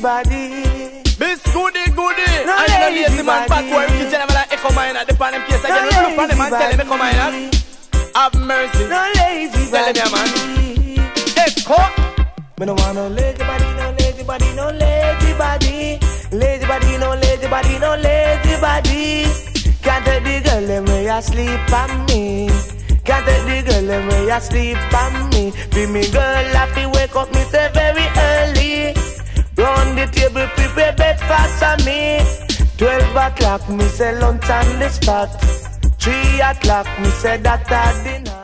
body. Miss Goody Goody. No I know lazy lazy man, body. fat boy, you tell them that echo mine at the pan them case again. No Look on them and tell them echo mine. Have mercy. No lazy Tell body. them, man. Echo. Me no want no lazy body, no lazy body, no lazy body. Lazy body, no lazy body, no lazy body. Can't take the girl them way asleep on me. Can't take the girl them way asleep on me. Be me girl happy wake up me say very early. Round the table prepare breakfast for me. 12 o'clock me say lunch on the spot. 3 o'clock me say that at dinner.